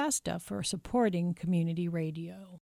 Shasta for supporting community radio.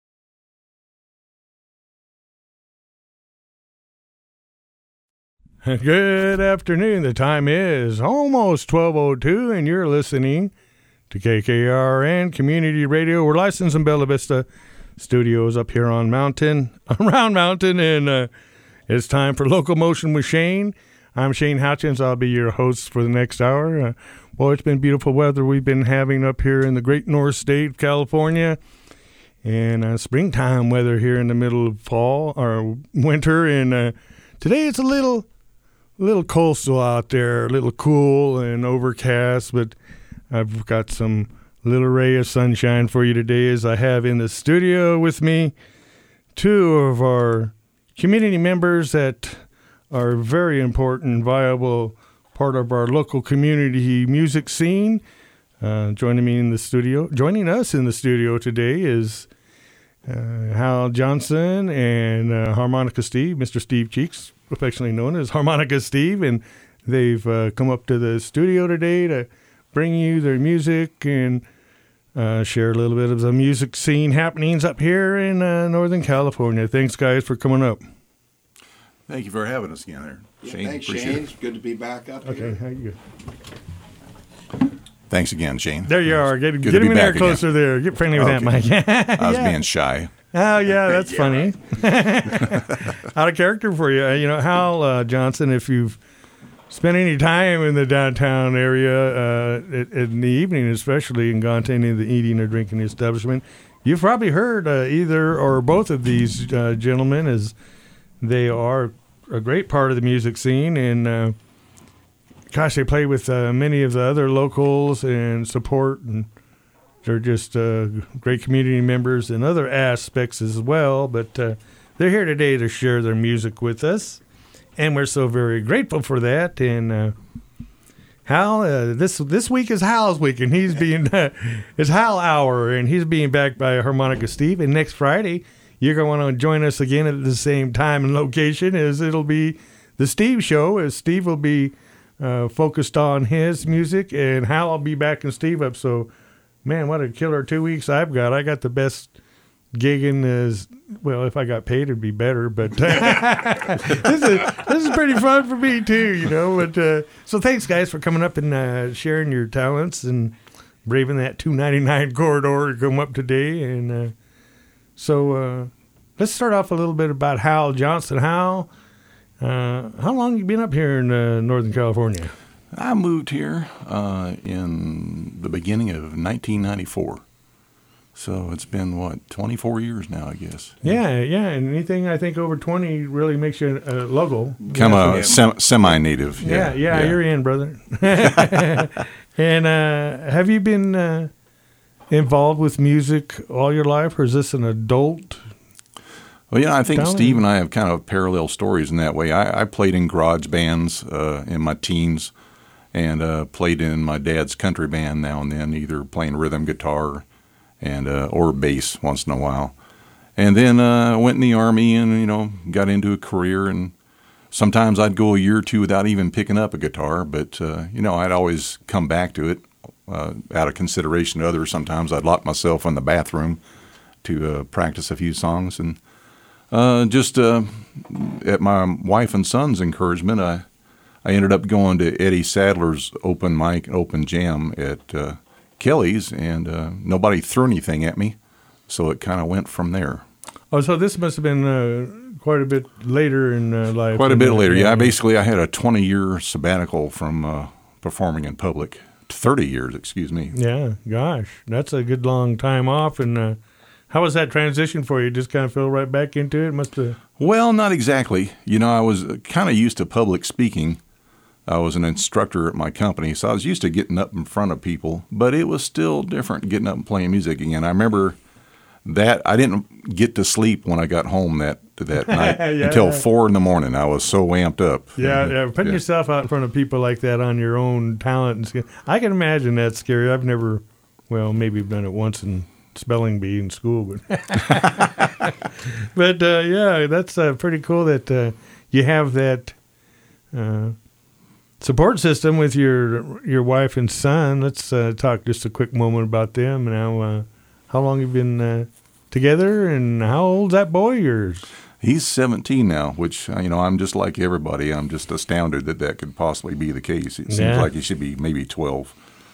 Good afternoon. The time is almost 12:02, and you're listening to KKRN Community Radio. We're licensed in Bella Vista Studios up here on Round Mountain, and it's time for Local Motion with Shane. I'm Shane Hutchins. I'll be your host for the next hour. Boy, it's been beautiful weather we've been having up here in the great North State of California, and springtime weather here in the middle of fall or winter. And today it's a little coastal out there, a little cool and overcast, but I've got some little ray of sunshine for you today as I have in the studio with me two of our community members that are a very important, viable part of our local community music scene. Joining us in the studio today is Hal Johnson and Harmonica Steve, Mr. Steve Cheeks, affectionately known as Harmonica Steve, and they've come up to the studio today to bring you their music and share a little bit of the music scene happenings up here in Northern California. Thanks, guys, for coming up. Thank you for having us again there, Shane. Thanks, Shane. It's good to be back up here. Okay, how you doing? Thanks again, Shane. There you are. Get him in there closer again. There. Get friendly with that mic. I was being shy. Oh, yeah, that's funny. Out of character for you. Hal Johnson, if you've spent any time in the downtown area in the evening, especially, and gone to any of the eating or drinking establishment, you've probably heard either or both of these gentlemen, as they are a great part of the music scene. And, they play with many of the other locals and support, and they're just great community members in other aspects as well. But they're here today to share their music with us, and we're so very grateful for that. And Hal, this week is Hal's week, and he's being it's Hal Hour, and he's being backed by Harmonica Steve. And next Friday, you're going to want to join us again at the same time and location, as it'll be the Steve Show, as Steve will be focused on his music, and Hal will be backing Steve up. So, man, what a killer 2 weeks I've got. I got the best gigging as well. If I got paid, it'd be better. But this is pretty fun for me too, But so thanks, guys, for coming up and sharing your talents and braving that 299 corridor to come up today. And so let's start off a little bit about Hal Johnson. Hal, how long have you been up here in Northern California? I moved here in the beginning of 1994. So it's been, 24 years now, I guess. Yeah. And anything, I think, over 20 really makes you a local. Come a semi-native. Yeah, you're in, brother. And have you been involved with music all your life, or is this an adult? Well, I think talent? Steve and I have kind of parallel stories in that way. I played in garage bands in my teens, and played in my dad's country band now and then, either playing rhythm guitar and or bass once in a while. And then went in the Army and, got into a career, and sometimes I'd go a year or two without even picking up a guitar, but, I'd always come back to it out of consideration to others. Sometimes I'd lock myself in the bathroom to practice a few songs, and just at my wife and son's encouragement, I ended up going to Eddie Sadler's open mic, open jam at Kelly's, and nobody threw anything at me, so it kind of went from there. Oh, so this must have been quite a bit later in life. Quite a bit later, yeah. I had a 20-year sabbatical from performing in public. 30 years, excuse me. Yeah, gosh, that's a good long time off. And how was that transition for you? Just kind of fell right back into it? Must have. Well, not exactly. I was kind of used to public speaking. I was an instructor at my company, so I was used to getting up in front of people, but it was still different getting up and playing music again. I remember that I didn't get to sleep when I got home that night until 4 a.m. I was so amped up. Yeah, putting yourself out in front of people like that on your own talent and skill. I can imagine that's scary. I've never, maybe done it once in spelling bee in school, but that's pretty cool that you have that support system with your wife and son. Let's talk just a quick moment about them. Now, how long have you been together, and how old's that boy of yours? He's 17 now, which, I'm just like everybody. I'm just astounded that could possibly be the case. It seems like he should be maybe 12.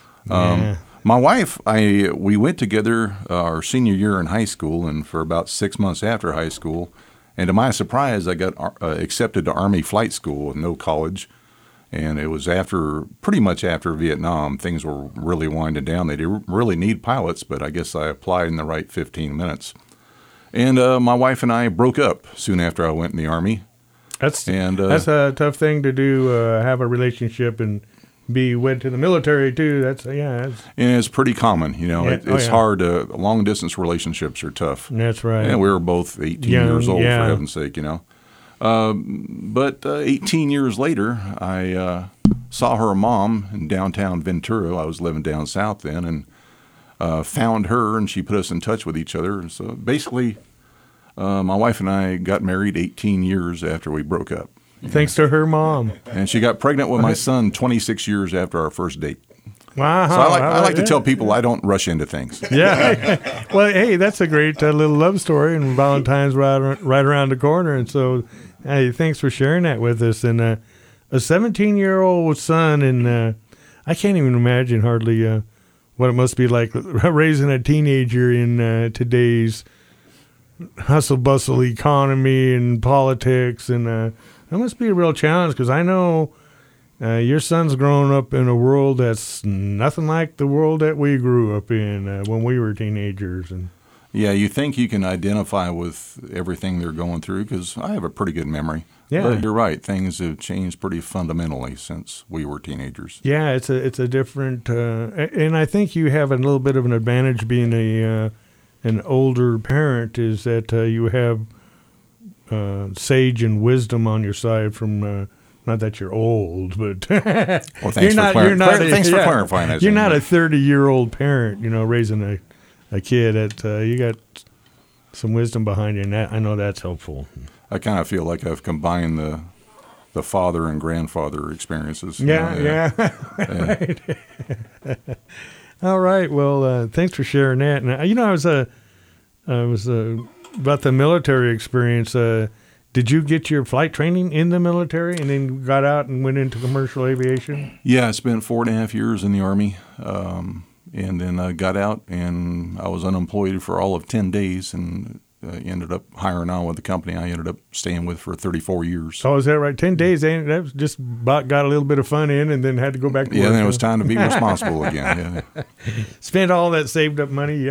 My wife, we went together our senior year in high school, and for about 6 months after high school. And to my surprise, I got accepted to Army flight school with no college. And it was pretty much after Vietnam, things were really winding down. They didn't really need pilots, but I guess I applied in the right 15 minutes. And my wife and I broke up soon after I went in the Army. That's a tough thing to do, have a relationship and be wed to the military, too. And it's pretty common, It's hard. Long-distance relationships are tough. That's right. And we were both 18 years old, for heaven's sake, But 18 years later, I saw her mom in downtown Ventura. I was living down south then, and found her, and she put us in touch with each other. So basically, my wife and I got married 18 years after we broke up. Thanks to her mom. And she got pregnant with my son 26 years after our first date. Wow. So I like to tell people I don't rush into things. Yeah. Well, hey, that's a great little love story, and Valentine's right around the corner. And so, hey, thanks for sharing that with us. And a 17-year-old son, and I can't even imagine hardly what it must be like raising a teenager in today's hustle-bustle economy and politics. And that must be a real challenge, because I know your son's grown up in a world that's nothing like the world that we grew up in when we were teenagers. And yeah, you think you can identify with everything they're going through, because I have a pretty good memory. Yeah, but you're right. Things have changed pretty fundamentally since we were teenagers. Yeah, it's a different, and I think you have a little bit of an advantage being an older parent, is that you have sage and wisdom on your side from. Not that you're old, but thanks for clarifying that. You're not a 30-year-old parent, raising a kid. You got some wisdom behind you, and I know that's helpful. I kind of feel like I've combined the father and grandfather experiences. Yeah. Right. All right. Well, thanks for sharing that. And I was about the military experience. Did you get your flight training in the military and then got out and went into commercial aviation? Yeah, I spent 4.5 years in the Army, and then I got out, and I was unemployed for all of 10 days, and ended up hiring on with the company I ended up staying with for 34 years. Oh, is that right? 10 days, that was just about got a little bit of fun in and then had to go back to work. Yeah, then it was time to be responsible again. Yeah. Spent all that saved up money.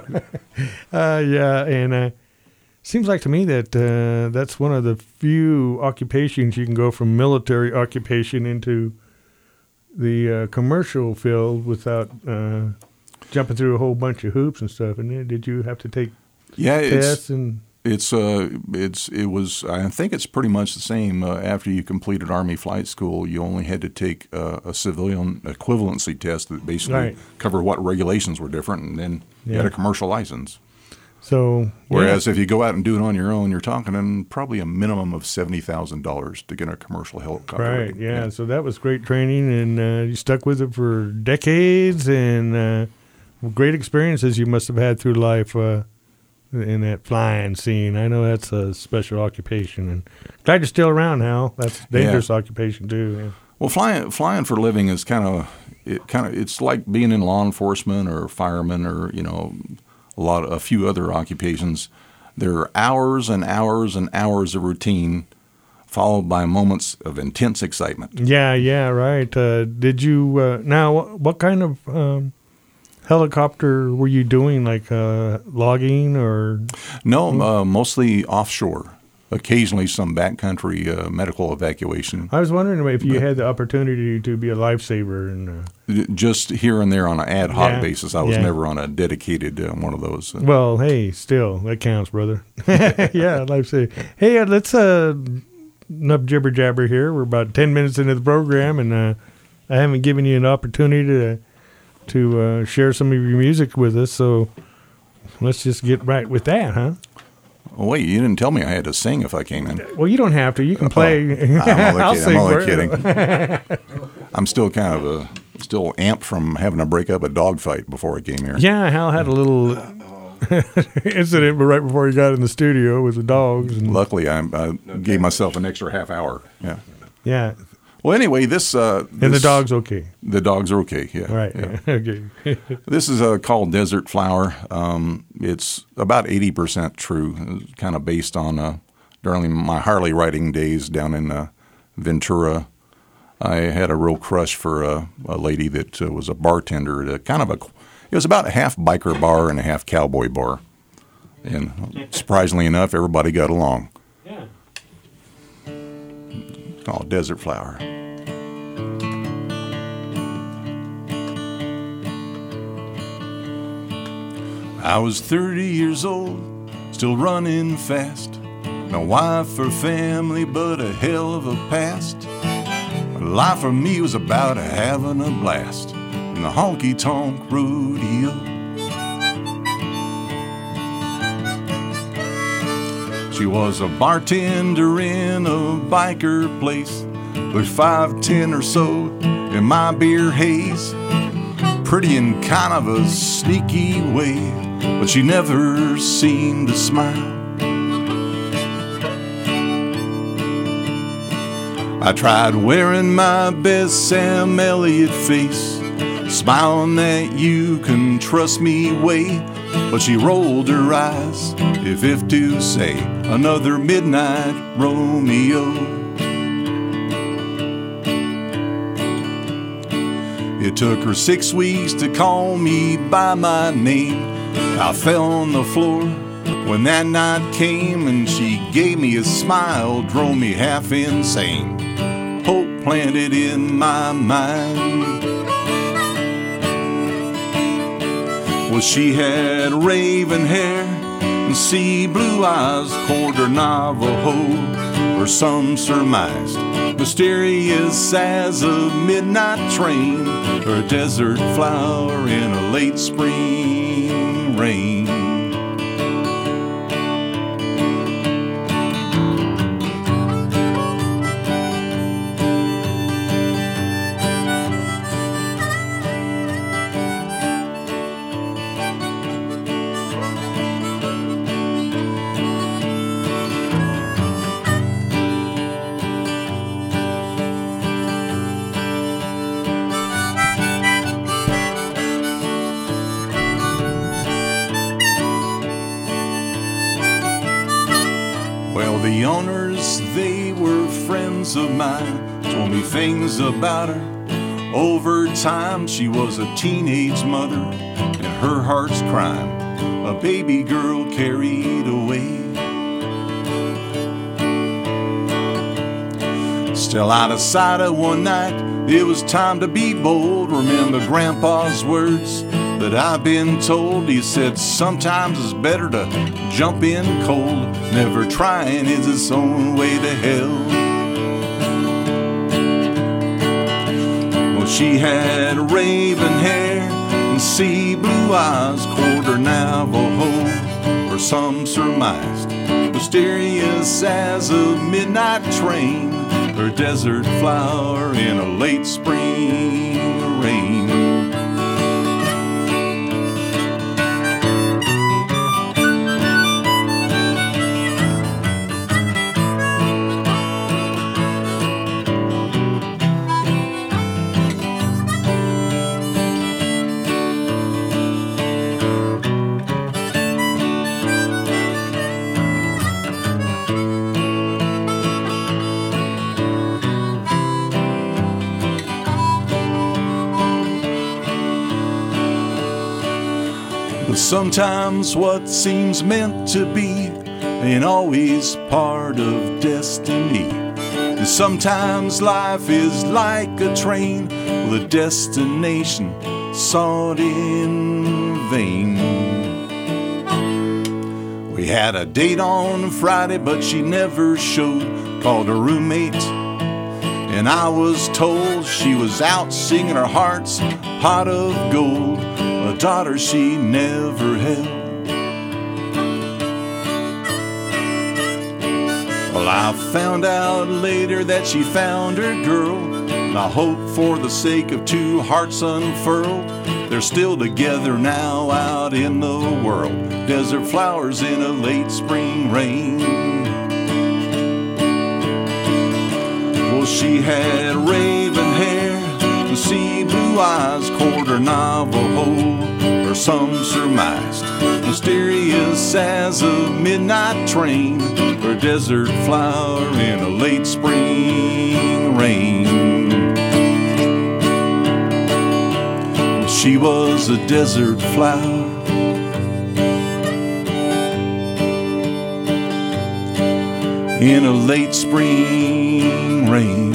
And seems like to me that that's one of the few occupations you can go from military occupation into the commercial field without jumping through a whole bunch of hoops and stuff. And did you have to take tests? It was. I think it's pretty much the same. After you completed Army flight school, you only had to take a civilian equivalency test that basically covered what regulations were different, and then you had a commercial license. So, whereas if you go out and do it on your own, you're talking probably a minimum of $70,000 to get a commercial helicopter. Right. Yeah. So that was great training, and you stuck with it for decades, and great experiences you must have had through life in that flying scene. I know that's a special occupation, and glad you're still around, Hal. That's a dangerous occupation too. Yeah. Well, flying for a living is it's like being in law enforcement or fireman or a few other occupations. There are hours and hours and hours of routine, followed by moments of intense excitement. Yeah, right. Did you now? What kind of helicopter were you doing? Like logging or? No, mostly offshore. Occasionally, some backcountry medical evacuation. I was wondering if you had the opportunity to be a lifesaver. And just here and there on an ad hoc basis. I was never on a dedicated one of those. Well, hey, still, that counts, brother. Yeah, lifesaver. Hey, let's enough jibber jabber here. We're about 10 minutes into the program, and I haven't given you an opportunity to share some of your music with us. So let's just get right with that, huh? Oh, wait, you didn't tell me I had to sing if I came in. Well, you don't have to. You can play. I'm only kidding. I'm still kind of still amped from having to break up a dog fight before I came here. Yeah, Hal had a little incident right before he got in the studio with the dogs. And luckily, I gave myself an extra half hour. Yeah. Yeah. Well, anyway, this and the dog's okay. The dogs are okay. Yeah. Right. Yeah. Okay. This is called Desert Flower. It's about 80% true. It's kind of based on during my Harley riding days down in Ventura. I had a real crush for a lady that was a bartender at it was about a half biker bar and a half cowboy bar. And surprisingly enough, everybody got along. Yeah. Called Desert Flower. I was 30 years old, still running fast. No wife or family, but a hell of a past. Life for me was about having a blast in the honky-tonk rodeo. She was a bartender in a biker place. There's 5'10" or so in my beer haze. Pretty in kind of a sneaky way, but she never seemed to smile. I tried wearing my best Sam Elliott face, smiling that you can trust me way, but she rolled her eyes, if to say, another midnight Romeo. It took her 6 weeks to call me by my name. I fell on the floor when that night came, and she gave me a smile, drove me half insane. Hope planted in my mind. Well, she had raven hair and sea blue eyes, quarter Navajo, or some surmised. Mysterious as a midnight train, or a desert flower in a late spring rain. The owners, they were friends of mine, told me things about her. Over time, she was a teenage mother, and her heart's crying, a baby girl carried away. Still out of sight of one night, it was time to be bold. Remember Grandpa's words that I've been told. He said sometimes it's better to jump in cold. Never trying is its own way to hell. Well, she had raven hair and sea blue eyes, quarter Navajo, or some surmised. Mysterious as a midnight train, or desert flower in a late spring rain. But sometimes what seems meant to be ain't always part of destiny. And sometimes life is like a train with a destination sought in vain. We had a date on Friday, but she never showed. Called her roommate, and I was told she was out singing her heart's pot of gold, a daughter she never held. I found out later that she found her girl, and I hope for the sake of two hearts unfurled, they're still together now out in the world. Desert flowers in a late spring rain. Well, she had raven hair and sea blue eyes, quarter Navajo, or some surmised, mysterious as a midnight train, or a desert flower in a late spring rain. She was a desert flower in a late spring rain.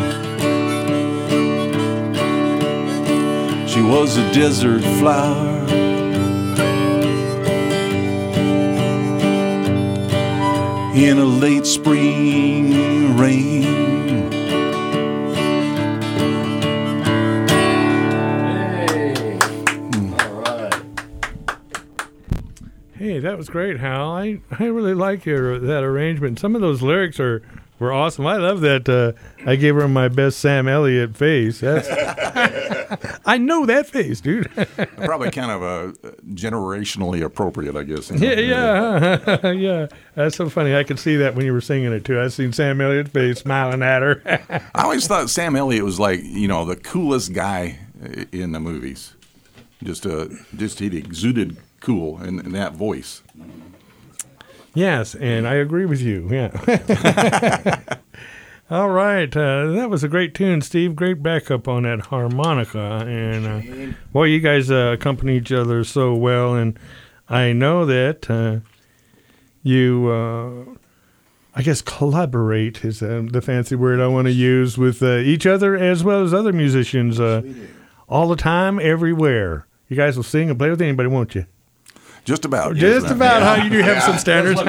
She was a desert flower in a late spring rain. Hey, that was great, Hal. I really like that arrangement. Some of those lyrics were awesome. I love that. I gave her my best Sam Elliott face. That's I know that face, dude. Probably kind of generationally appropriate, I guess. Yeah. That's so funny. I could see that when you were singing it too. I seen Sam Elliott's face smiling at her. I always thought Sam Elliott was like, the coolest guy in the movies. Just he exuded cool in that voice. Yes, and I agree with you. Yeah. All right, that was a great tune, Steve. Great backup on that harmonica, and boy, you guys accompany each other so well. And I know that you, I guess, collaborate is the fancy word I want to use with each other as well as other musicians all the time, everywhere. You guys will sing and play with anybody, won't you? Just about. Just about. How you do have some standards.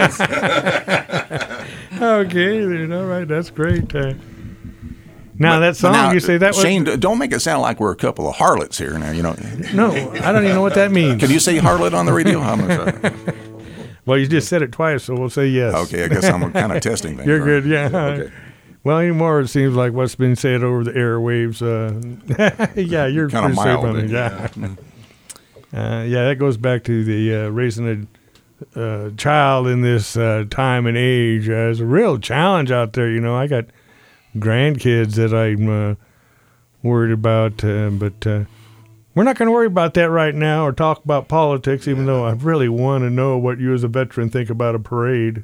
Okay, then. All right, that's great. Now that song, you say that was Shane. Don't make it sound like we're a couple of harlots here. Now No, I don't even know what that means. Can you say harlot on the radio? Well, you just said it twice, so we'll say yes. Okay, I guess I'm kind of testing things. You're right? good, yeah. Okay. Well, anymore, it seems like what's been said over the airwaves. Yeah, you're kind of mild. On it. Yeah. Yeah, that goes back to the raising a child in this time and age. It's a real challenge out there. I got grandkids that I'm worried about, but we're not going to worry about that right now or talk about politics, even though I really want to know what you as a veteran think about a parade.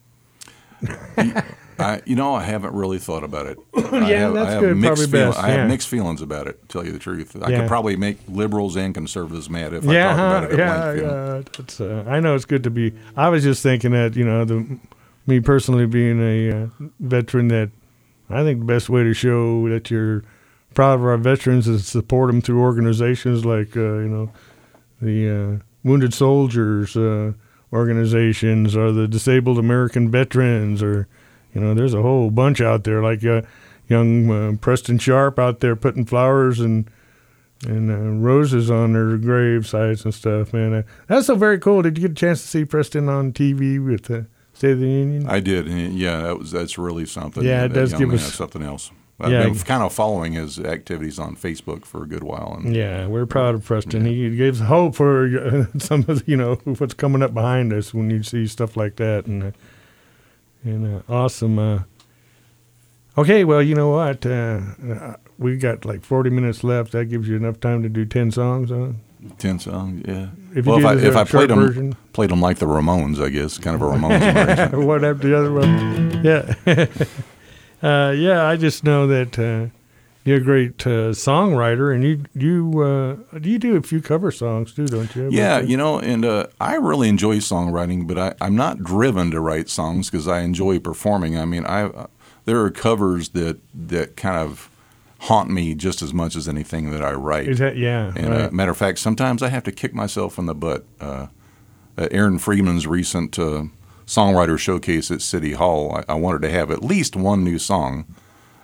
I haven't really thought about it. That's good. Probably best. I have mixed feelings about it, to tell you the truth. I could probably make liberals and conservatives mad if I talk about it at length. I know it's good to be. I was just thinking that, me personally being a veteran, that I think the best way to show that you're proud of our veterans is to support them through organizations like, the Wounded Soldiers organizations or the Disabled American Veterans or, there's a whole bunch out there, like young Preston Sharp out there putting flowers and roses on their grave sites and stuff, man. That's so very cool. Did you get a chance to see Preston on TV with the State of the Union? I did. Yeah, that's really something. Yeah, it does give us something else. I've been kind of following his activities on Facebook for a good while. And yeah, we're proud of Preston. Yeah. He gives hope for some of what's coming up behind us when you see stuff like that. And awesome. Okay, well, you know what? We got like 40 minutes left. That gives you enough time to do 10 songs, huh? 10 songs, yeah. If I played them like the Ramones, I guess, kind of a Ramones version. One after the other one. Yeah. Yeah, I just know that you're a great songwriter, and you do a few cover songs too, don't you? Yeah, and I really enjoy songwriting, but I'm not driven to write songs because I enjoy performing. I mean, there are covers that kind of haunt me just as much as anything that I write. Yeah. And right. Matter of fact, sometimes I have to kick myself in the butt. Aaron Freeman's recent songwriter showcase at City Hall, I wanted to have at least one new song.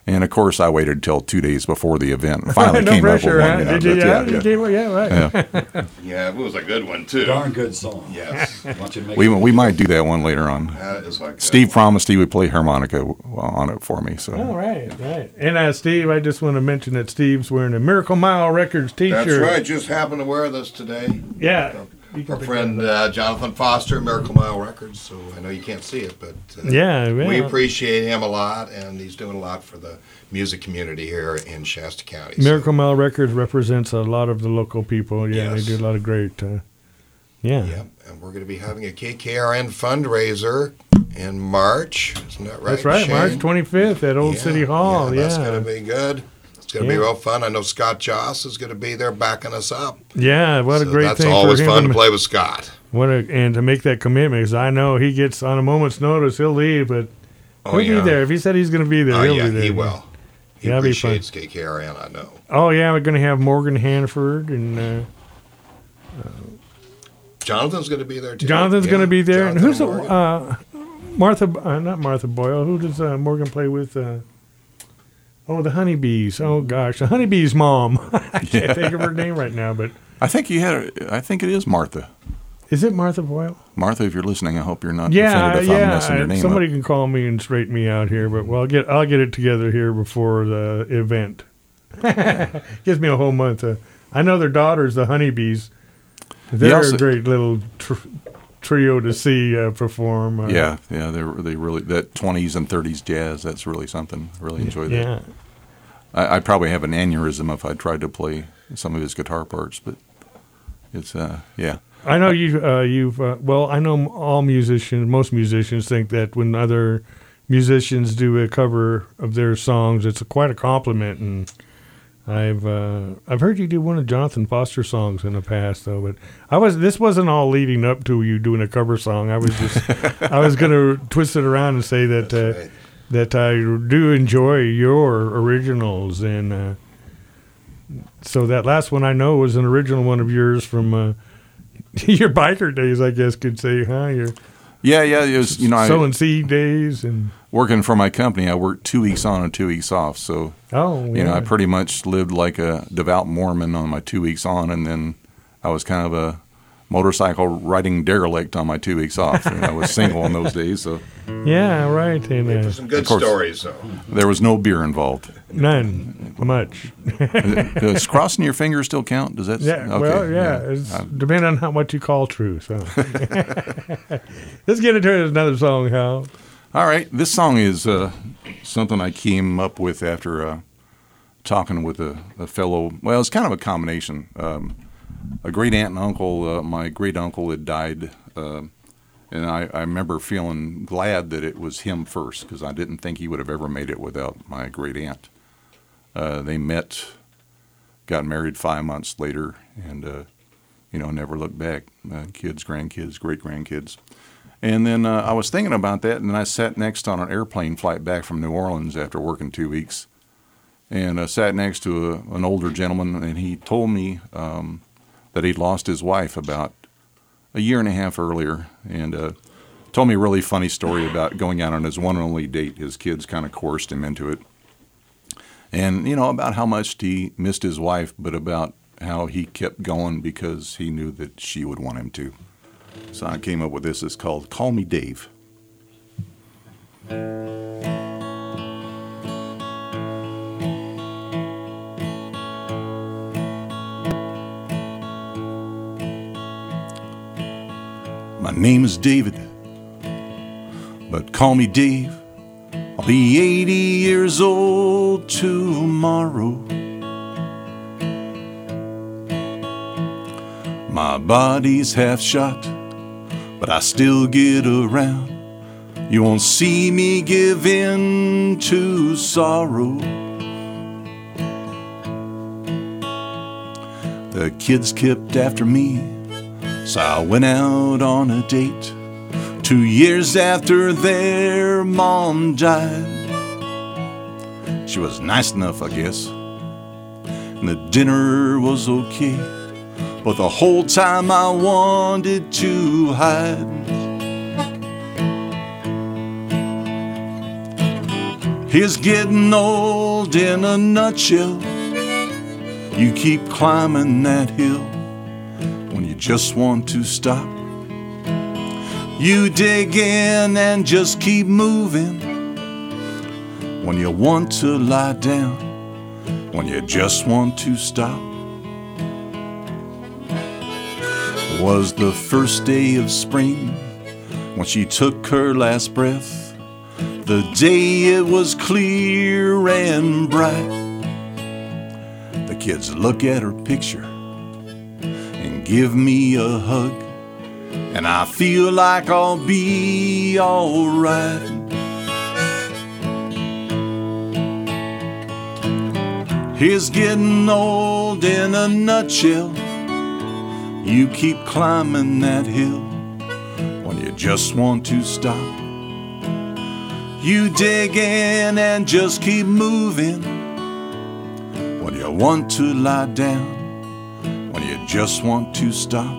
And of course, I waited until 2 days before the event. And finally no came pressure, up with huh? one. Did you? Yeah, You gave one? Yeah, right. yeah. Yeah, it was a good one too. Darn good song. Yes, We might do that one later on. that is like Steve promised he would play harmonica on it for me. So Oh, right. And Steve, I just want to mention that Steve's wearing a Miracle Mile Records T-shirt. That's right. Just happened to wear this today. Yeah. You can Our pick friend that Jonathan Foster, Miracle Mile Records. So I know you can't see it, but Yeah, we yeah. appreciate him a lot, and he's doing a lot for the music community here in Shasta County. Miracle Mile Records represents a lot of the local people. Yeah, Yes. they do a lot of great. Yeah. Yep, and we're going to be having a KKRN fundraiser in March. Isn't that right? That's right. Shane? March 25th at Old Yeah, City Hall. Yeah. That's going to be good. It's going to be Yeah. real fun. I know Scott Joss is going to be there backing us up. Yeah, what a So great that's thing always for him. fun to play with Scott. And to make that commitment, because I know he gets on a moment's notice, he'll leave, but Oh, he'll yeah. be there. If he said he's going to be there, Oh, he'll yeah, be there. he will. He Yeah, it'll be fun. appreciates KKRN, I know. Oh, yeah, we're going to have Morgan Hanford, and Jonathan's going to be there, too. Jonathan's Yeah, going to be there. And Jonathan who's Morgan. not Martha Boyle. Who does Morgan play with? The Honeybees. Oh, gosh. The Honeybees' mom. I can't think of her name right now, but I think I think it is Martha. is it Martha Boyle? Martha, if you're listening, I hope you're not Yeah, offended if I'm messing your name somebody up. can call me and straighten me out here, but I'll get it together here before the event. Gives me a whole month. I know their daughters, the Honeybees. They're also- a great little trio to see perform. Yeah, they really that 20s and 30s jazz. That's really something. I really enjoy that. Yeah. I'd probably have an aneurysm if I tried to play some of his guitar parts, but it's yeah. I know I know most musicians think that when other musicians do a cover of their songs, it's quite a compliment. And I've heard you do one of Jonathan Foster's songs in the past, though. But this wasn't all leading up to you doing a cover song. I was going to twist it around and say that That's right. that I do enjoy your originals, and so that last one I know was an original one of yours from your biker days, I guess could say, huh? Your Yeah. It was sowing seed days, and working for my company. I worked 2 weeks on and 2 weeks off, so I pretty much lived like a devout Mormon on my 2 weeks on, and then I was kind of a motorcycle riding derelict on my 2 weeks off. And I was single in those days, so yeah, right, and There's some good Of course. stories, though. there was no beer involved. none much. Does crossing your fingers still count? Does that? Yeah, okay, well, yeah, it's depending on what you call true. So let's get into another song, Hal. All right, this song is something I came up with after talking with a fellow. Well, it's kind of a combination. A great aunt and uncle. My great uncle had died, and I remember feeling glad that it was him first, because I didn't think he would have ever made it without my great aunt. They met, got married 5 months later, and never looked back. Kids, grandkids, great grandkids. And then I was thinking about that, and then I sat next on an airplane flight back from New Orleans after working 2 weeks, and I sat next to an older gentleman, and he told me that he'd lost his wife about a year and a half earlier, and told me a really funny story about going out on his one and only date. His kids kind of coerced him into it. And, about how much he missed his wife, but about how he kept going because he knew that she would want him to. So I came up with this. It's called Call Me Dave. My name is David, but call me Dave. I'll be 80 years old tomorrow. My body's half shot, but I still get around. You won't see me give in to sorrow. The kids kept after me, so I went out on a date. 2 years after their mom died. She was nice enough, I guess, and the dinner was okay, but the whole time I wanted to hide. is getting old in a nutshell. You keep climbing that hill when you just want to stop. You dig in and just keep moving when you want to lie down, when you just want to stop. It was the first day of spring when she took her last breath. The day it was clear and bright. The kids look at her picture and give me a hug, and I feel like I'll be alright. Here's getting old in a nutshell. You keep climbing that hill when you just want to stop. You dig in and just keep moving when you want to lie down, when you just want to stop.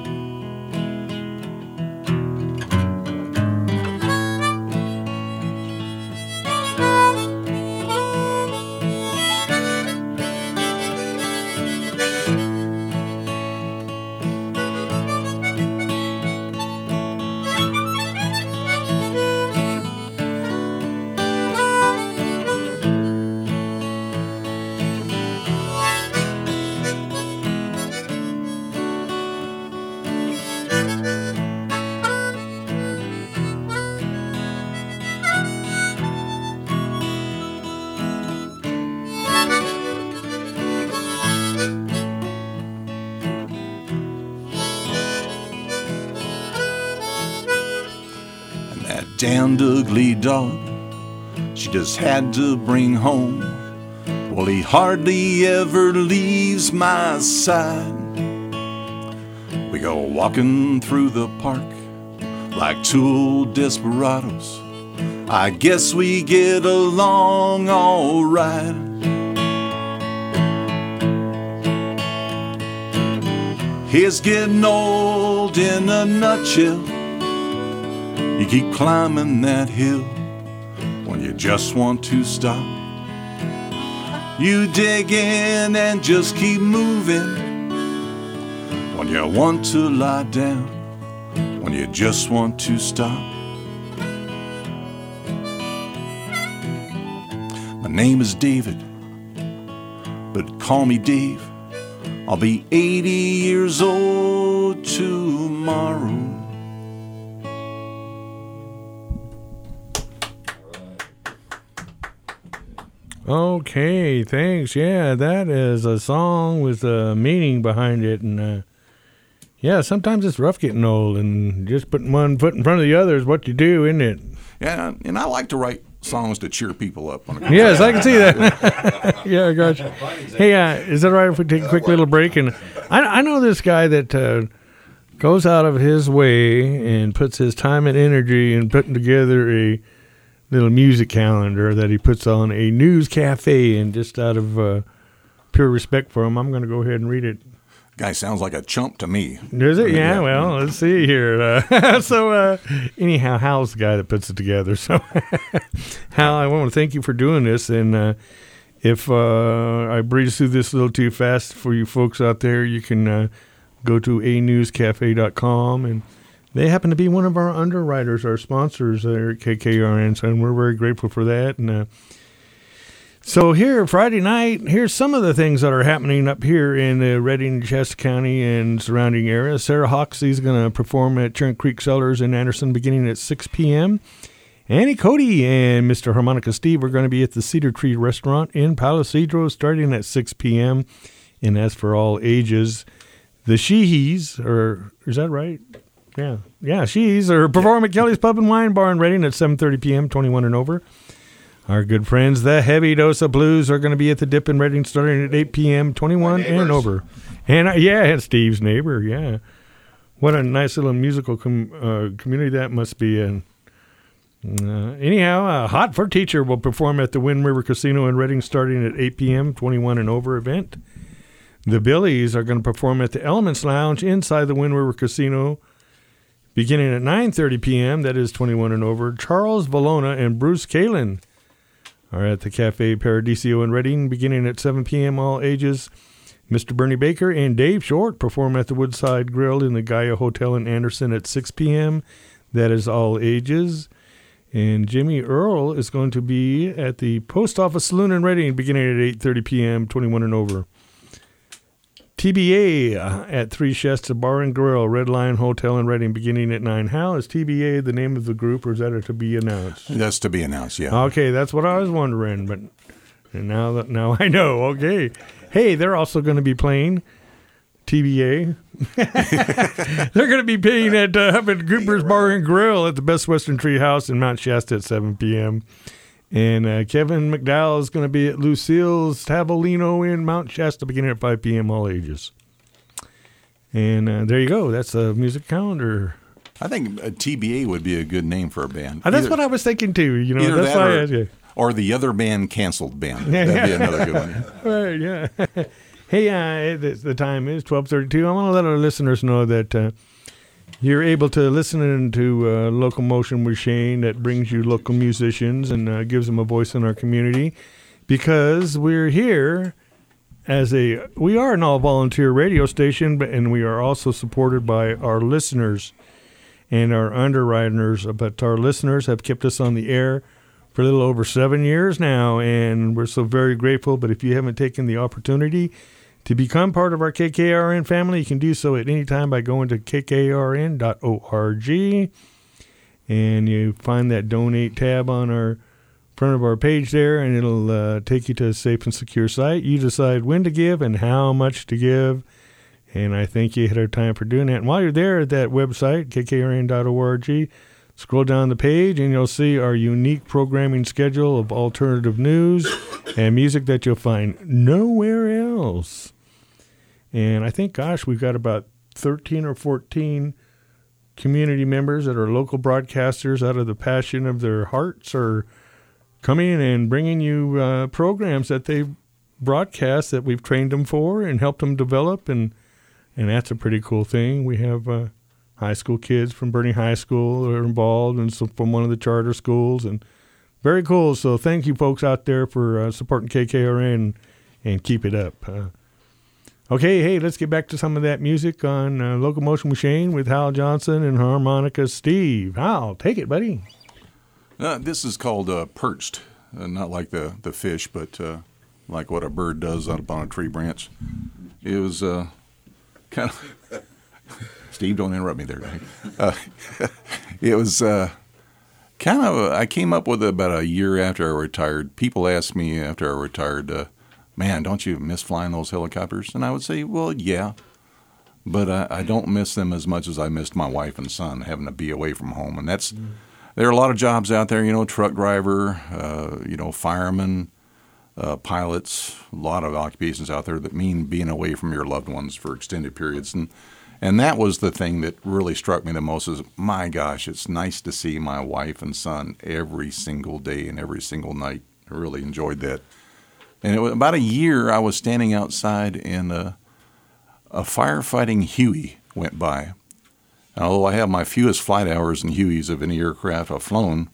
Damned ugly dog she just had to bring home. Well, he hardly ever leaves my side. We go walking through the park like two old desperados. I guess we get along all right. He's getting old in a nutshell. You keep climbing that hill when you just want to stop. You dig in and just keep moving when you want to lie down, when you just want to stop. My name is David, but call me Dave. I'll be 80 years old tomorrow. Okay, thanks. Yeah, that is a song with a meaning behind it. And yeah, sometimes it's rough getting old, and just putting one foot in front of the other is what you do, isn't it? Yeah, and I like to write songs to cheer people up. Yes, I can see that. Yeah, gotcha. Hey, is that all right if we take a quick little break? And I know this guy that goes out of his way and puts his time and energy in putting together a little music calendar that he puts on a news cafe, and just out of pure respect for him, I'm going to go ahead and read it. Guy sounds like a chump to me. Does it? Yeah, well, let's see here. So anyhow, Hal's the guy that puts it together. So Hal, I want to thank you for doing this. And if I breeze through this a little too fast for you folks out there, you can go to anewscafe.com, and they happen to be one of our underwriters, our sponsors there at KKRN, and we're very grateful for that. And so here, Friday night, here's some of the things that are happening up here in Redding, Shasta County, and surrounding areas. Sarah Hoxie is going to perform at Churn Creek Cellars in Anderson beginning at 6 p.m. Annie Cody and Mr. Harmonica Steve are going to be at the Cedar Tree Restaurant in Palo Cedro starting at 6 p.m. And as for all ages, the Sheehies, or is that right? Yeah, Sheehies are performing at Kelly's Pub and Wine Bar in Redding at 7:30 p.m., 21 and over. Our good friends, the Heavy Dose of Blues, are going to be at the Dip in Redding starting at 8 p.m., 21 and over. And and Steve's neighbor, yeah. What a nice little musical community that must be in. Anyhow, Hot for Teacher will perform at the Wind River Casino in Redding starting at 8 p.m., 21 and over event. The Billies are going to perform at the Elements Lounge inside the Wind River Casino beginning at 9:30 p.m., that is 21 and over. Charles Valona and Bruce Kalin are at the Cafe Paradiso in Reading, beginning at 7 p.m. All ages. Mr. Bernie Baker and Dave Short perform at the Woodside Grill in the Gaia Hotel in Anderson at 6 p.m. That is all ages. And Jimmy Earl is going to be at the Post Office Saloon in Reading, beginning at 8:30 p.m., 21 and over. TBA at Three Shasta Bar and Grill, Red Lion Hotel in Reading, beginning at 9. Hal, is TBA the name of the group, or is that to be announced? That's to be announced, yeah. Okay, that's what I was wondering, but now I know. Okay. Hey, they're also going to be playing TBA. They're going to be playing at up at Cooper's Bar and Grill at the Best Western Tree House in Mount Shasta at 7 p.m. And Kevin McDowell is going to be at Lucille's Tavolino in Mount Shasta beginning at 5 p.m. all ages. And there you go. That's the music calendar. I think TBA would be a good name for a band. That's what I was thinking too. You know, either that's that why I asked you. Or the other band canceled band. That'd be another good one. Right, yeah. Hey, the time is 12:32. I want to let our listeners know that you're able to listen to Locomotion with Shane that brings you local musicians and gives them a voice in our community, because we're here we are an all-volunteer radio station, and we are also supported by our listeners and our underwriters. But our listeners have kept us on the air for a little over 7 years now, and we're so very grateful. But if you haven't taken the opportunity to become part of our KKRN family, you can do so at any time by going to kkrn.org, and you find that donate tab on our front of our page there, and it'll take you to a safe and secure site. You decide when to give and how much to give, and I thank you ahead of time for doing that. And while you're there at that website, kkrn.org, scroll down the page, and you'll see our unique programming schedule of alternative news and music that you'll find nowhere else. And I think, we've got about 13 or 14 community members that are local broadcasters out of the passion of their hearts are coming and bringing you programs that they broadcast that we've trained them for and helped them develop, and that's a pretty cool thing. We have high school kids from Bernie High School are involved, and some from one of the charter schools, and very cool. So thank you folks out there for supporting KKRN, and keep it up. Okay, hey, let's get back to some of that music on Locomotion with Shane with Hal Johnson and harmonica Steve. Hal, take it, buddy. This is called perched, not like the fish, but like what a bird does up on a tree branch. It was kind of... Steve, don't interrupt me there. It was kind of... I came up with it about a year after I retired. People asked me after I retired, man, don't you miss flying those helicopters? And I would say, well, yeah, but I don't miss them as much as I missed my wife and son, having to be away from home. And that's... There are a lot of jobs out there, truck driver, fireman, pilots, a lot of occupations out there that mean being away from your loved ones for extended periods. And that was the thing that really struck me the most is, my gosh, it's nice to see my wife and son every single day and every single night. I really enjoyed that. And it was about a year I was standing outside and a firefighting Huey went by. Although I have my fewest flight hours in Hueys of any aircraft I've flown,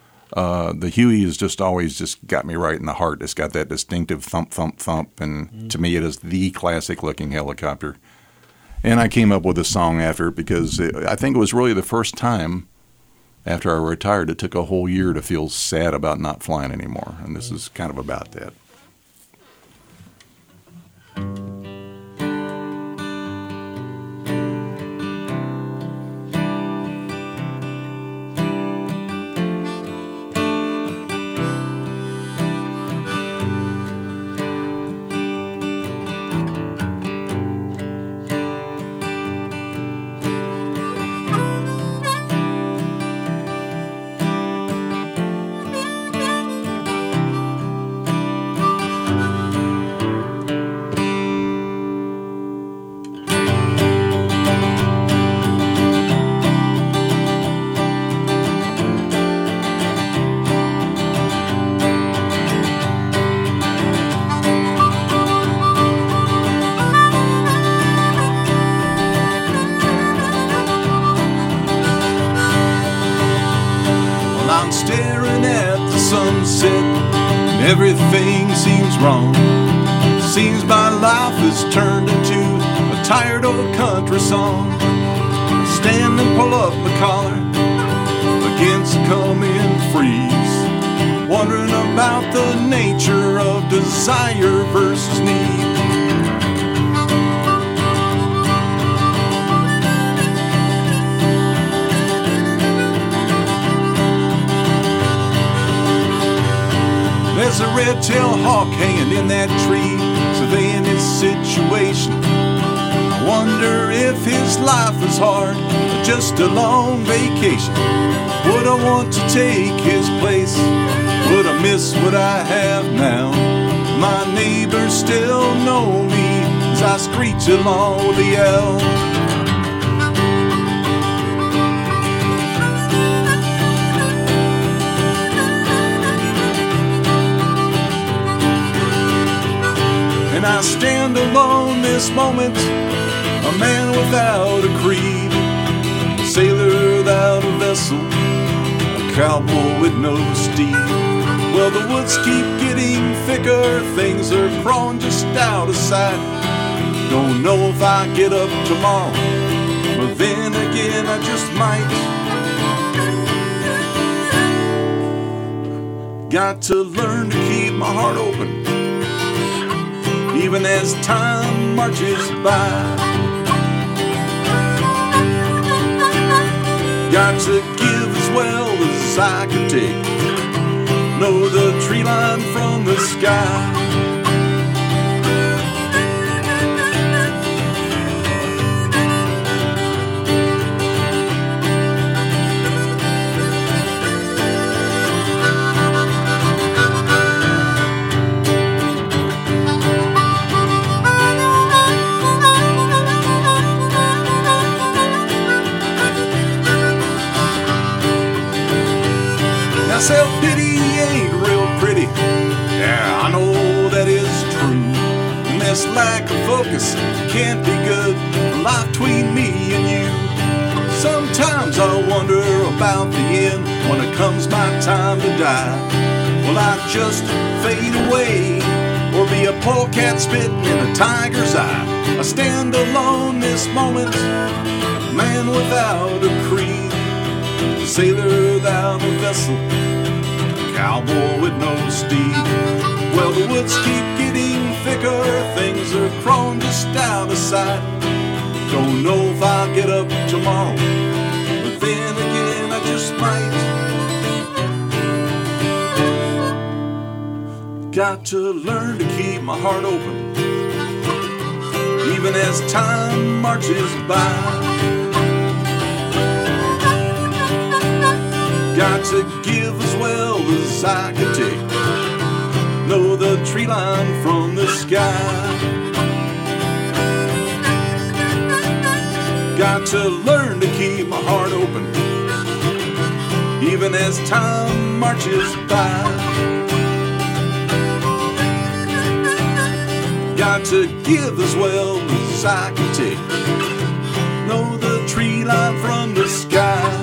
the Huey has just always just got me right in the heart. It's got that distinctive thump, thump, thump, and to me it is the classic-looking helicopter. And I came up with a song after it because I think it was really the first time after I retired it took a whole year to feel sad about not flying anymore, and this is kind of about that. I'm staring at the sunset everything seems wrong. Seems my life has turned into a tired old country song. I stand and pull up my collar against the coming freeze, wondering about the nature of desire versus need. There's a red-tailed hawk hanging in that tree, surveying his situation. I wonder if his life is hard or just a long vacation. Would I want to take his place? Would I miss what I have now? My neighbors still know me as I screech along with the yell. And I stand alone this moment, a man without a creed, a sailor without a vessel, a cowboy with no steed. Well, the woods keep getting thicker, things are crawling just out of sight. Don't know if I get up tomorrow, but then again I just might. Got to learn to keep my heart open, even as time marches by. Got to give as well as I can take, know the tree line from the sky. Self-pity ain't real pretty, yeah, I know that is true. And this lack of focus can't be good, life between me and you. Sometimes I wonder about the end, when it comes my time to die. Will I just fade away, or be a polecat spitting in a tiger's eye? I stand alone this moment, man without a creed, sailor without a vessel, cowboy with no steed. Well, the woods keep getting thicker, things are crawling just out of sight. Don't know if I'll get up tomorrow, but then again I just might. Got to learn to keep my heart open, even as time marches by. Got to give as well as I can take, know the tree line from the sky. Got to learn to keep my heart open, even as time marches by. Got to give as well as I can take, know the tree line from the sky.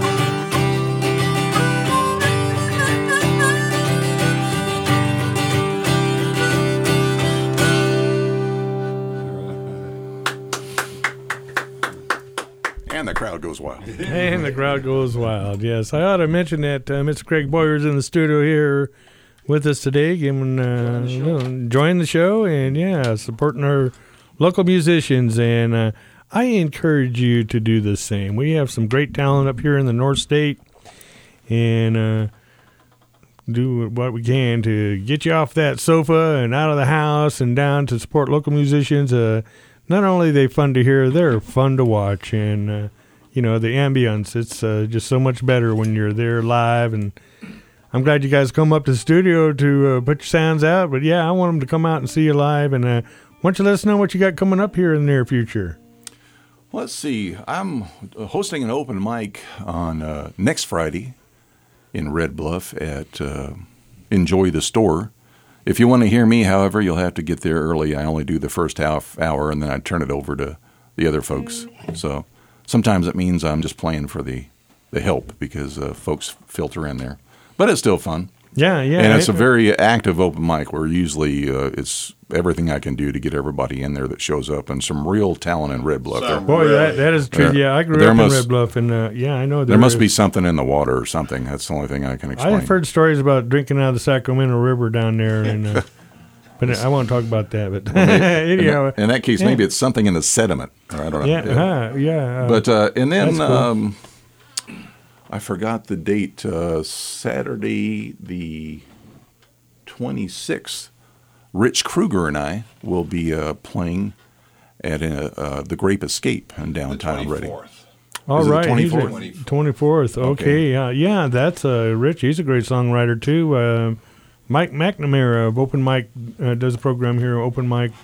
And the crowd goes wild. And the crowd goes wild, yes. I ought to mention that Mr. Craig Boyer's in the studio here with us today, enjoying the show and, yeah, supporting our local musicians. And I encourage you to do the same. We have some great talent up here in the North State, and do what we can to get you off that sofa and out of the house and down to support local musicians. Not only are they fun to hear, they're fun to watch. And, the ambience, it's just so much better when you're there live. And I'm glad you guys come up to the studio to put your sounds out. But, yeah, I want them to come out and see you live. And why don't you let us know what you got coming up here in the near future? Let's see. I'm hosting an open mic on next Friday in Red Bluff at Enjoy the Store. If you want to hear me, however, you'll have to get there early. I only do the first half hour, and then I turn it over to the other folks. So sometimes it means I'm just playing for the help because folks filter in there. But it's still fun. Yeah. And it's a very active open mic where usually it's everything I can do to get everybody in there that shows up, and some real talent in Red Bluff. Boy, that is true. Yeah, I grew up in Red Bluff, and I know there must be something in the water or something. That's the only thing I can explain. I've heard stories about drinking out of the Sacramento River down there, and but I won't talk about that. But anyhow, in that case, maybe it's something in the sediment. Or I don't know. Yeah. But and then cool. I forgot the date. Saturday the 26th. Rich Kruger and I will be playing at the Grape Escape in downtown Reading. All right, 24th? 24th. Okay, yeah, that's Rich. He's a great songwriter too. Mike McNamara of Open Mic does a program here, Open Mic,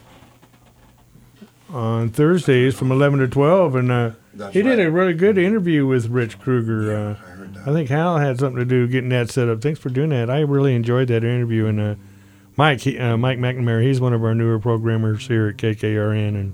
on Thursdays from 11 to 12, and he did a really good interview with Rich Kruger. I heard that. I think Hal had something to do getting that set up. Thanks for doing that. I really enjoyed that interview, and Mike McNamara, he's one of our newer programmers here at KKRN, and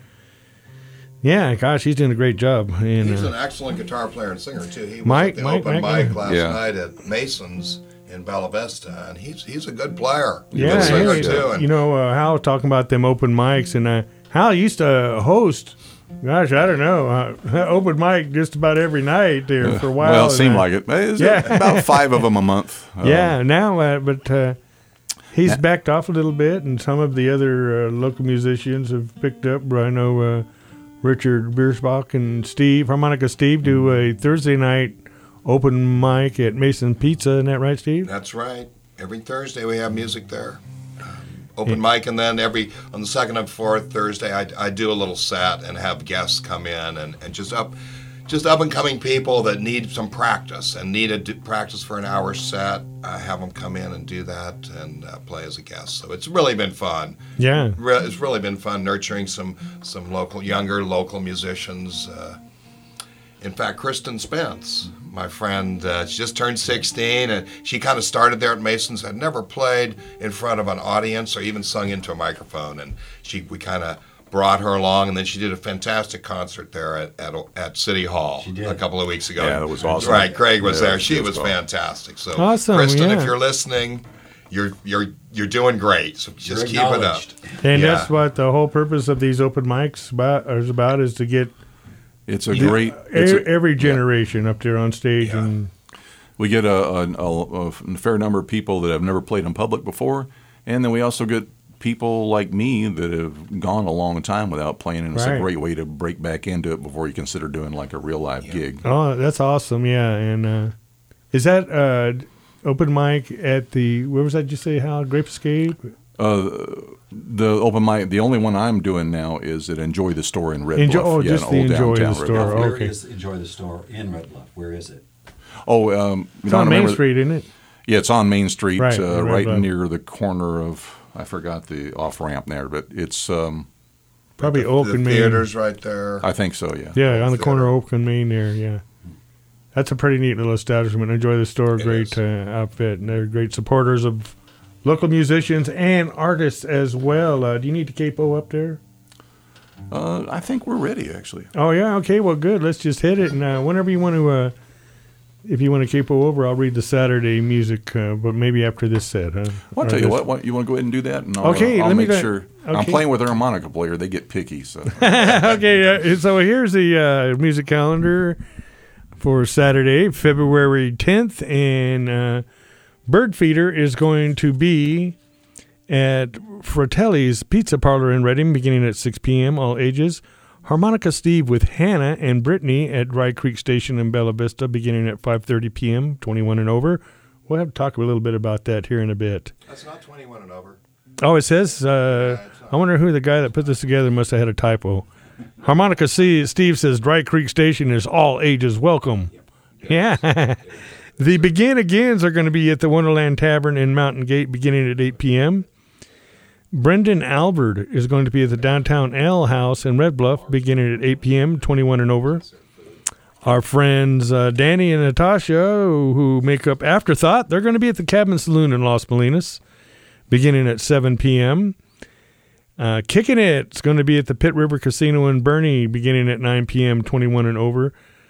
yeah, gosh, he's doing a great job. And, he's an excellent guitar player and singer too. He was Mike- at the Mike open McNamara. mic last night at Mason's in Bella Vista, and he's a good player. yeah, Good singer hey, too. And you know, Hal talking about them open mics, and Hal used to host. Gosh, I don't know, open mic just about every night there for a while. Well, it seemed like it. It's about 5 of them a month. Yeah, now, but he's backed off a little bit, and some of the other local musicians have picked up. I know Richard Biersbach and Harmonica Steve, do a Thursday night open mic at Mason Pizza. Isn't that right, Steve? that's right. Every Thursday we have music there. Open mic, and then on the second and fourth Thursday, I do a little set and have guests come in and just up and coming people that need some practice and need to practice for an hour set. I have them come in and do that and play as a guest. So it's really been fun. Yeah. It's really been fun nurturing some younger local musicians. In fact, Kristen Spence, my friend, she just turned 16, and she kind of started there at Mason's. Had never played in front of an audience or even sung into a microphone, and we kind of brought her along, and then she did a fantastic concert there at City Hall a couple of weeks ago. Yeah, that was awesome. Right, Craig was there. She it was was fantastic. So, Awesome, Kristen, yeah. if you're listening, you're doing great. So just keep it up. And Yeah. that's what the whole purpose of these open mics is to get It's a great. every generation up there on stage. Yeah. And We get a fair number of people that have never played in public before, and then we also get people like me that have gone a long time without playing, and it's Right. a great way to break back into it before you consider doing like a real live gig. oh, that's awesome. Yeah. And is that open mic at where was that you say, Hal? Grape Escape? The open mic, the only one I'm doing now is at Enjoy the Store in Red Bluff. Oh, just in the old Enjoy the downtown Red Store. Bluff. Where Okay. is Enjoy the Store in Red Bluff? Where is it? Oh, It's on Main Street, isn't it? Yeah, it's on Main Street, Right, right, Red Bluff. near the corner of, I forgot the off ramp there, but it's, Probably Oak The and Main. theater's right there. I think so, yeah. Yeah, on the Theater. corner of Oak and Main there, yeah. That's a pretty neat little establishment. Enjoy the Store, It great is. outfit. And they're great supporters of local musicians and artists as well. Do you need the capo up there? I think we're ready, actually. Oh, yeah, okay, well, good. Let's just hit it. And whenever you want to, if you want to capo over, I'll read the Saturday music, but maybe after this set, huh? Well, I'll Or tell you this- what, you want to go ahead and do that? And Okay, I'll let me make go- sure. I'm okay. playing with a harmonica player. They get picky, so. Okay, so here's the music calendar for Saturday, February 10th, and Bird Feeder is going to be at Fratelli's Pizza Parlor in Reading, beginning at 6 p.m., all ages. Harmonica Steve with Hannah and Brittany at Dry Creek Station in Bella Vista, beginning at 5:30 p.m., 21 and over. We'll have to talk a little bit about that here in a bit. That's not 21 and over. Oh, it says, I wonder who the guy that put this together must have had a typo. Harmonica Steve says Dry Creek Station is all ages welcome. Yeah. The Begin Agains are going to be at the Wonderland Tavern in Mountain Gate beginning at 8 p.m. Brendan Albert is going to be at the Downtown Ale House in Red Bluff beginning at 8 p.m., 21 and over. Our friends Danny and Natasha, who make up Afterthought, they're going to be at the Cabin Saloon in Los Molinas beginning at 7 p.m. Kicking It's going to be at the Pitt River Casino in Bernie beginning at 9 p.m., 21 and over.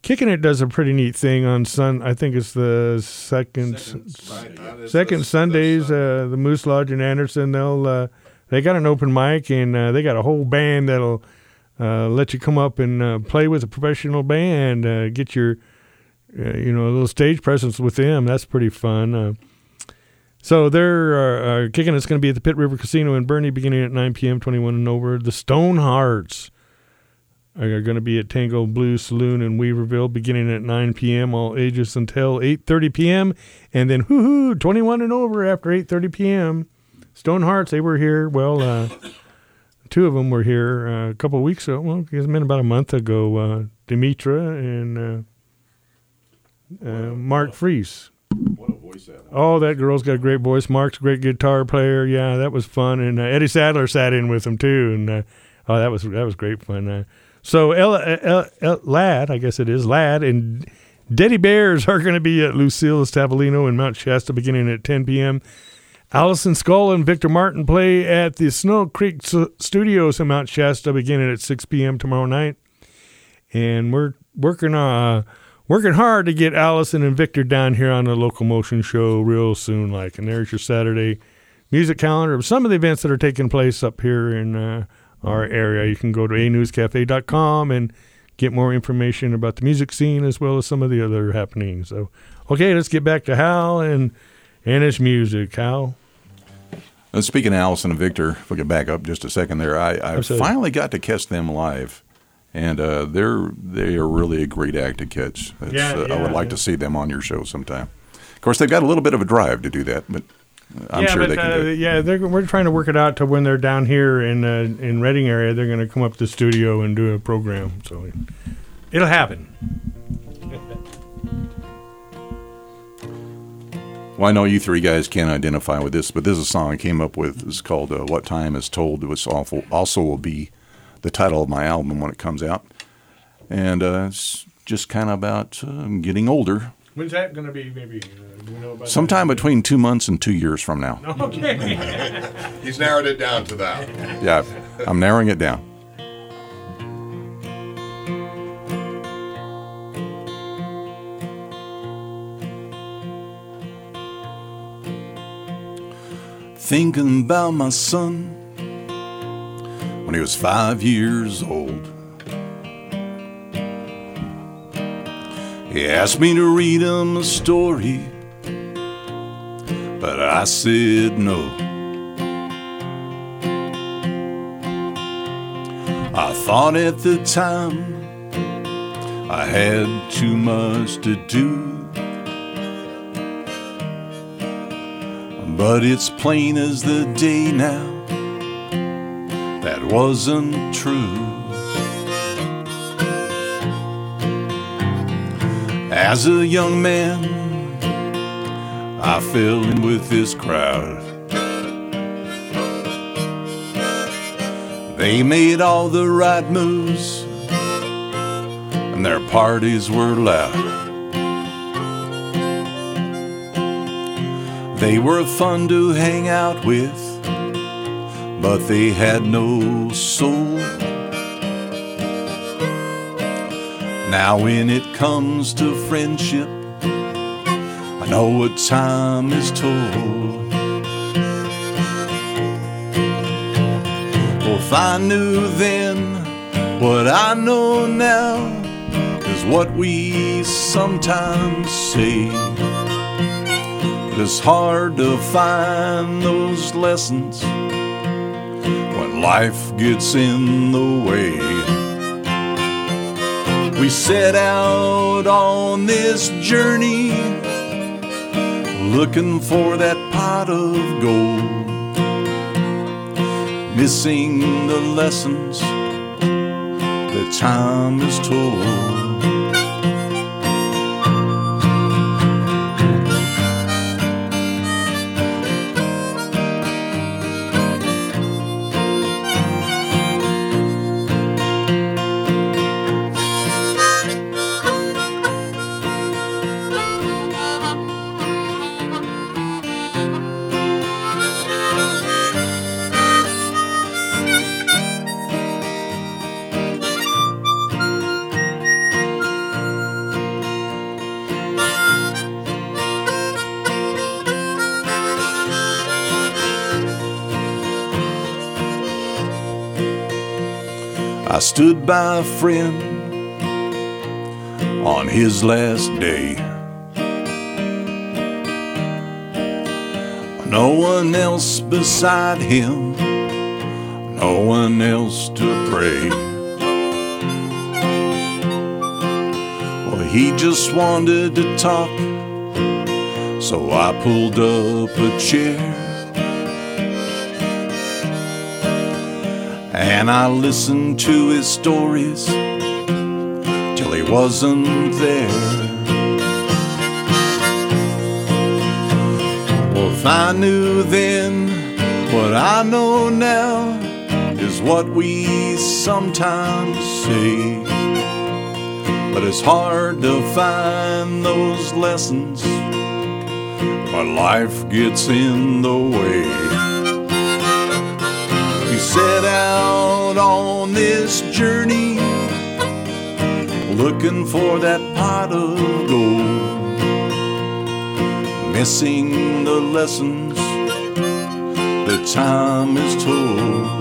Kicking It does a pretty neat thing on I think it's the second Sundays. The Moose Lodge in Anderson. They got an open mic, and they got a whole band that'll let you come up and play with a professional band. Get your a little stage presence with them. That's pretty fun. So they're Kicking It's going to be at the Pitt River Casino in Bernie beginning at 9 p.m., 21 and over. The Stone Hearts are going to be at Tango Blue Saloon in Weaverville beginning at 9 p.m., all ages until 8:30 p.m., and then 21 and over after 8:30 p.m. Stone Hearts, they were here. Well, two of them were here a couple of weeks ago. Well, it's been about a month ago. Demetra and Mark Fries. What a voice that one. Oh, that girl's got a great voice. Mark's a great guitar player. Yeah, that was fun. And Eddie Sadler sat in with them too. And that was great fun. So Ladd, I guess it is Ladd, and Daddy Bears are going to be at Lucille Estavolino in Mount Shasta beginning at 10 p.m. Allison Skull and Victor Martin play at the Snow Creek Studios in Mount Shasta beginning at 6 p.m. tomorrow night. And we're working hard to get Allison and Victor down here on the Locomotion Show real soon. And there's your Saturday music calendar of some of the events that are taking place up here in our area. You can go to anewscafe.com and get more information about the music scene as well as some of the other happenings. So, okay, let's get back to Hal and his music. Hal? Speaking of Allison and Victor, if we could back up just a second there, I finally got to catch them live. And they are really a great act to catch. I would like to see them on your show sometime. Of course, they've got a little bit of a drive to do that, but I'm sure they can do it. Yeah, we're trying to work it out to when they're down here in Reading area, they're going to come up to the studio and do a program. So it'll happen. Well, I know you three guys can't identify with this, but this is a song I came up with. It's called What Time Is Told, which also will be the title of my album when it comes out. And it's just kind of about getting older. When's that going to be, maybe? Do you know about sometime that? Between 2 months and 2 years from now. Okay. He's narrowed it down to that. Yeah, I'm narrowing it down. Thinking about my son when he was 5 years old. He asked me to read him a story, but I said no. I thought at the time I had too much to do, but it's plain as the day now that wasn't true. As a young man, I fell in with this crowd. They made all the right moves, and their parties were loud. They were fun to hang out with, but they had no soul. Now when it comes to friendship, I know what time is told. Well, if I knew then what I know now is what we sometimes say. But it's hard to find those lessons when life gets in the way. We set out on this journey looking for that pot of gold, missing the lessons that time has told. I stood by a friend on his last day. No one else beside him, no one else to pray. Well, he just wanted to talk, so I pulled up a chair and I listened to his stories till he wasn't there. Well, if I knew then what I know now is what we sometimes say, but it's hard to find those lessons when life gets in the way. We set out on this journey looking for that pot of gold, missing the lessons that time is told.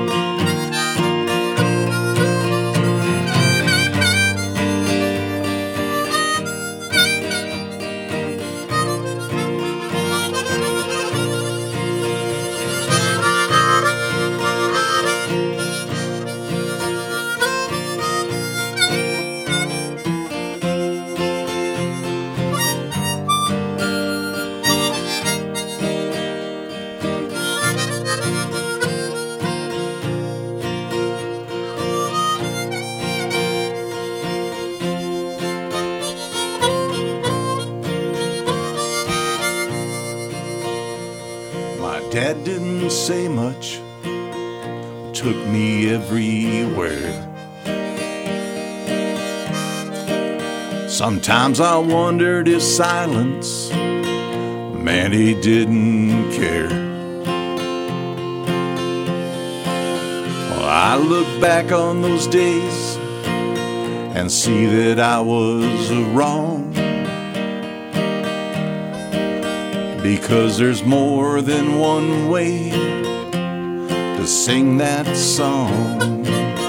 Dad didn't say much, took me everywhere. Sometimes I wondered if silence meant he didn't care. Well, I look back on those days and see that I was wrong, because there's more than one way to sing that song.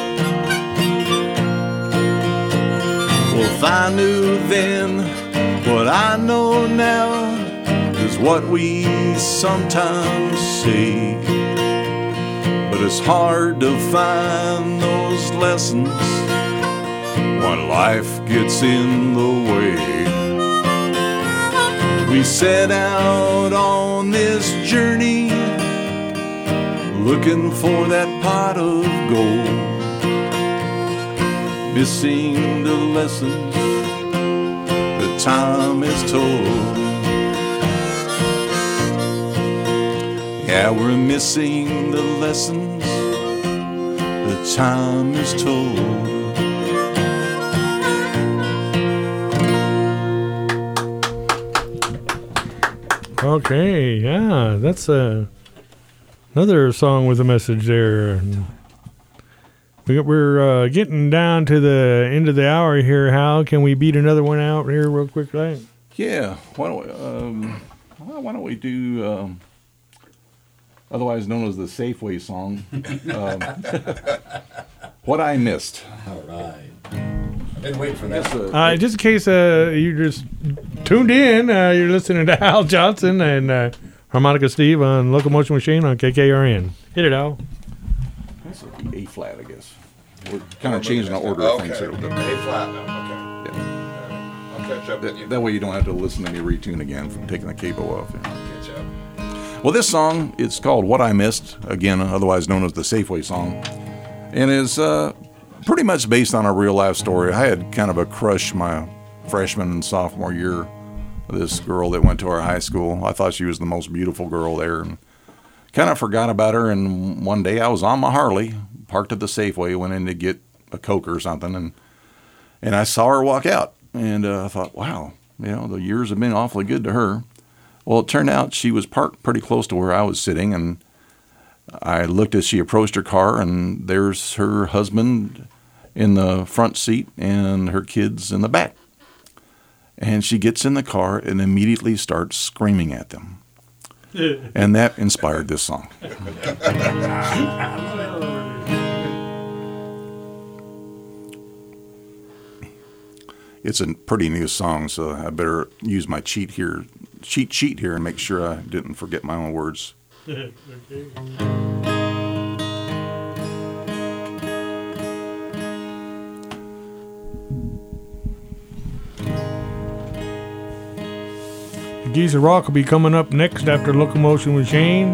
Well, if I knew then what I know now is what we sometimes say, but it's hard to find those lessons when life gets in the way. We set out on this journey looking for that pot of gold, missing the lessons that time is told. Yeah, we're missing the lessons that time is told. Okay, yeah, that's another song with a message there. We're getting down to the end of the hour here. How can we beat another one out here real quick, right? Yeah, why don't we do, otherwise known as the Safeway song, What I Missed. All right. I've been waiting for that. Just in case you just tuned in, you're listening to Al Johnson and Harmonica Steve on Locomotion Machine on KKRN. Hit it, Al. That's A flat, I guess. We're kind of changing the order of things here. A flat now, okay. Yeah. I'll catch up with you. That way you don't have to listen to me retune again from taking the cable off. I'll catch up. Well, this song, it's called What I Missed, again, otherwise known as the Safeway song, and is pretty much based on a real-life story. I had kind of a crush my freshman and sophomore year, this girl that went to our high school. I thought she was the most beautiful girl there, and kind of forgot about her. And one day I was on my Harley, parked at the Safeway, went in to get a Coke or something, and I saw her walk out. And I thought, wow, the years have been awfully good to her. Well, it turned out she was parked pretty close to where I was sitting, and I looked as she approached her car, and there's her husband in the front seat and her kids in the back. And she gets in the car and immediately starts screaming at them. And that inspired this song. it's a pretty new song, so I better use my cheat sheet here and make sure I didn't forget my own words. Okay. Geezer Rock will be coming up next after Locomotion with Shane.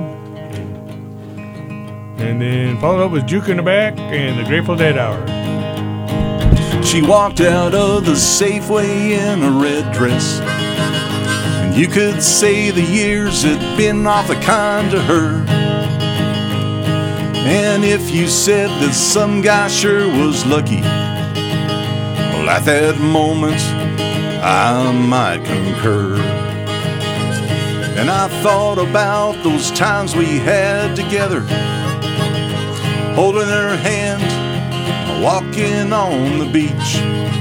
And then followed up with Juke in the Back and the Grateful Dead Hour. She walked out of the Safeway in a red dress, and you could say the years had been awfully kind to her. And if you said that some guy sure was lucky, well, at that moment I might concur. And I thought about those times we had together, holding her hand, walking on the beach.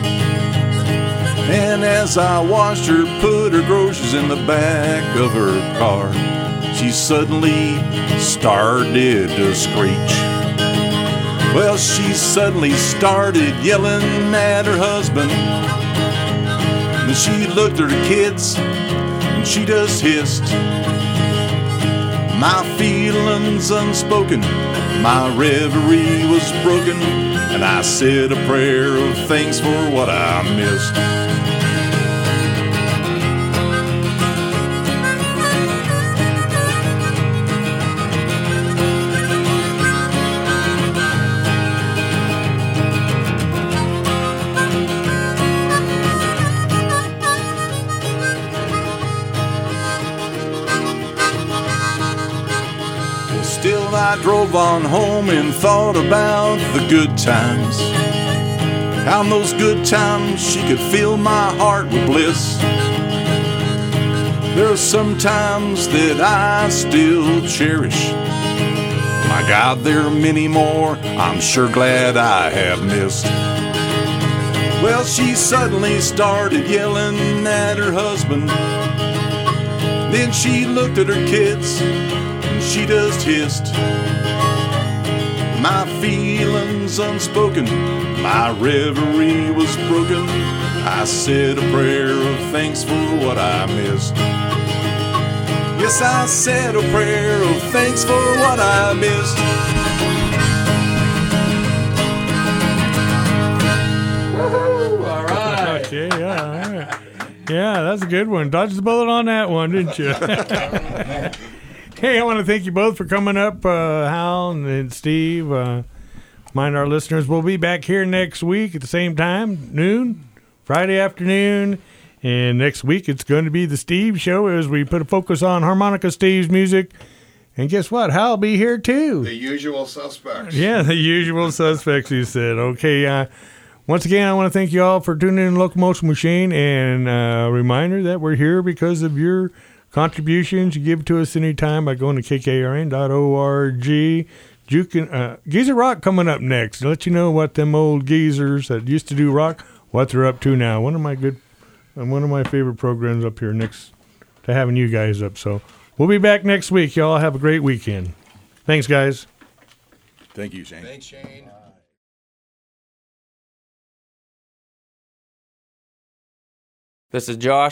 And as I watched her put her groceries in the back of her car, she suddenly started to screech. Well, she suddenly started yelling at her husband. And she looked at her kids and she just hissed. My feelings unspoken, my reverie was broken, and I said a prayer of thanks for what I missed. Still I drove on home and thought about the good times. How in those good times she could fill my heart with bliss. There are some times that I still cherish. My God, there are many more I'm sure glad I have missed. Well, she suddenly started yelling at her husband. Then she looked at her kids, she just hissed. My feelings unspoken, my reverie was broken. I said a prayer of thanks for what I missed. Yes, I said a prayer of thanks for what I missed. Woohoo! All right. Okay, yeah, all right. Yeah, that's a good one. Dodged the bullet on that one, didn't you? Hey, I want to thank you both for coming up, Hal and Steve. Mind our listeners, we'll be back here next week at the same time, noon, Friday afternoon. And next week it's going to be the Steve Show as we put a focus on Harmonica Steve's music. And guess what? Hal will be here too. The usual suspects. Yeah, the usual suspects, you said. Okay, once again, I want to thank you all for tuning in to Locomotion Machine. And a reminder that we're here because of your contributions. You give to us anytime by going to kkrn.org. Geezer Rock coming up next. To let you know what them old geezers that used to do rock, what they're up to now. One of my favorite programs up here next to having you guys up. So we'll be back next week. Y'all have a great weekend. Thanks, guys. Thank you, Shane. Thanks, Shane. This is Josh.